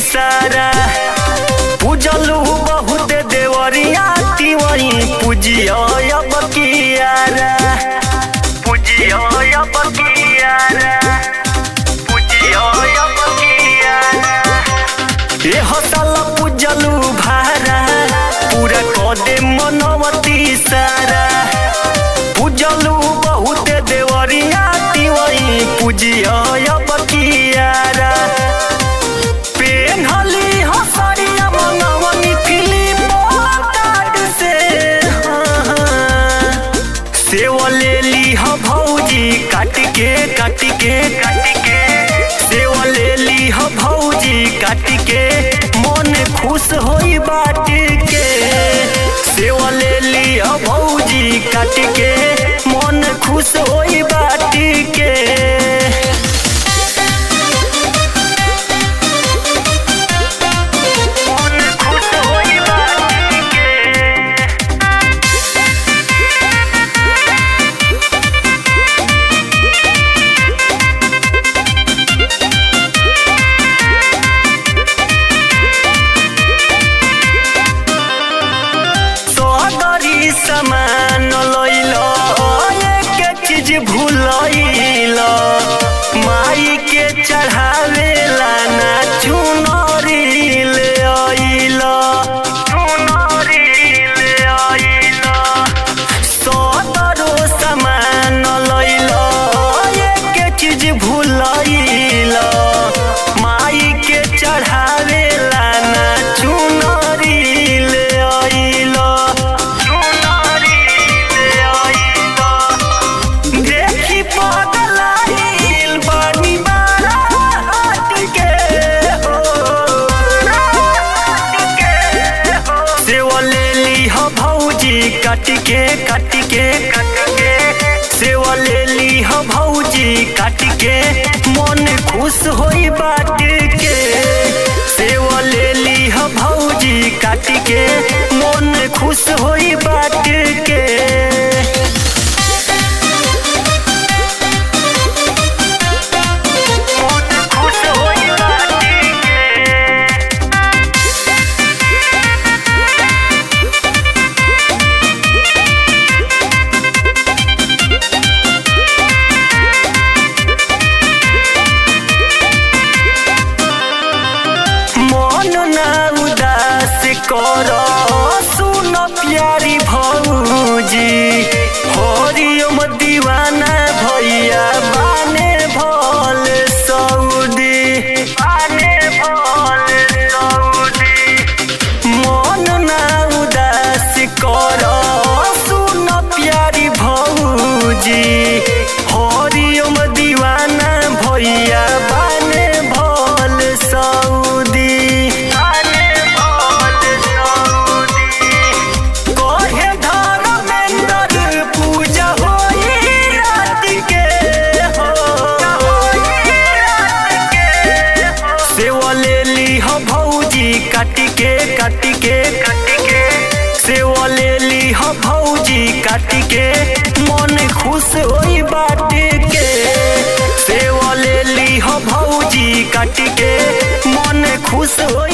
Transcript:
सारा पूजलू बहुत देवरिया तिवई पूजियो अब कियारा पूजियो अब कियारा पूजियो अब कियारा ए हसल पूजलू भारा पूरा कदे मनवती सारा पूजलू बहुत देवरिया तिवई पूजियो अब कियारा पेन्हली हसरिया मंगवनी फिलिप से सेवा ले ली ह भौजी काट के सेवा ले ली ह भौजी काट के मन खुश होई बाट के सेवा ले ली ह भौजी काट के मन खुश होई बाट के सामान लइलो एक चीज भूलइलो माई के चढ़ावेला ना चुनरी ले आइलो सदरो सामान लइलो एक चीज भूलइलो माई के चढ़ावेला ना चुनरी ले आइलो काट के सेवा ले ली ह भौजी काट के मन खुश होई बाट के सेवा ले ली ह भौजी काट के मन खुश होई बाट के करो सुन प्यारी भौजी हरिओम दीवाना भैया बाने भल सऊदी मन ना उदास करो सुन प्यारी भौजी हरिओम दीवाना भैया बाने भल सऊदी काट के सेवा ले ली ह भौजी काट के मन खुश होई बाट के सेवा ले ली ह भौजी काट के मन खुश हो